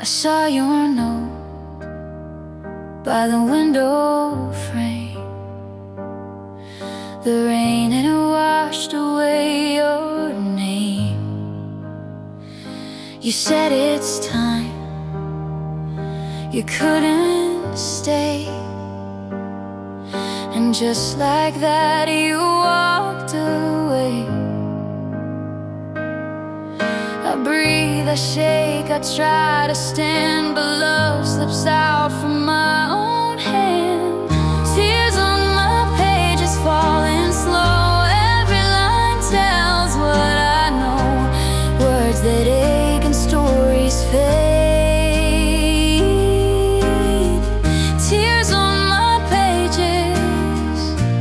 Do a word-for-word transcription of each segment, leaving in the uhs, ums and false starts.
saw your note by the window frame. The rain had washed away your name. You said it's time, you couldn't stay, and just like that you walked away. I breathe, I shake, I try to stand, but love slips out from my own hand. Tears on my pages falling slow. Every line tells what I know. Words that ache and stories fade. Tears on my pages.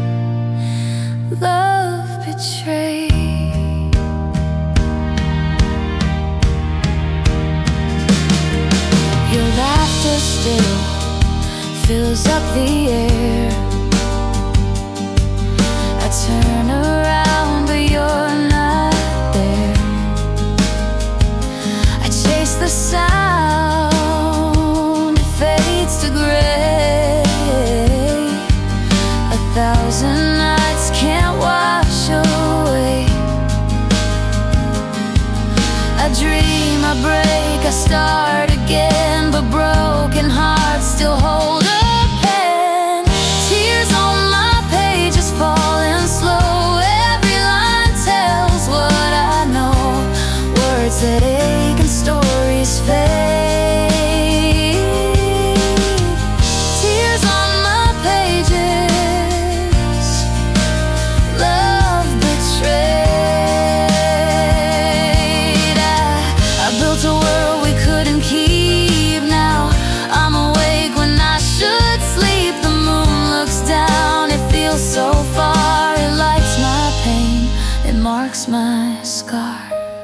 Love betrayed. Your laughter still fills up the air. I turn around, but you're not there. I chase the sound, it fades to gray. A thousand nights can't wash away. I dream, I break, I start again, but broken hearts still hold a pen. Tears on my pages falling slow. Every line tells what I know. Words that ache and stories fade. Tears on my pages. Love betrayed. I, I built a world we couldn't keep. Now I'm awake when I should sleep. The moon looks down, it feels so far. It lights my pain, it marks my scar.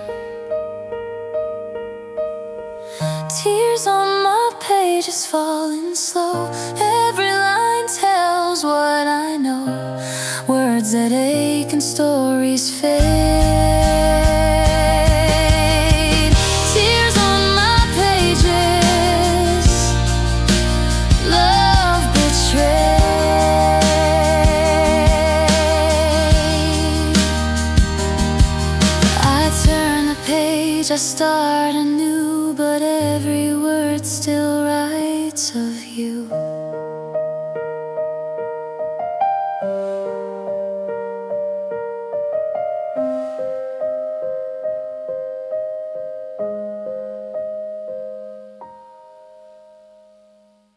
Tears on my pages falling slow. Every line tells what I know. Words that ache and stories fade. Tears on my pages. Love betrayed. I turn the page, I start anew, but every word still writes of you.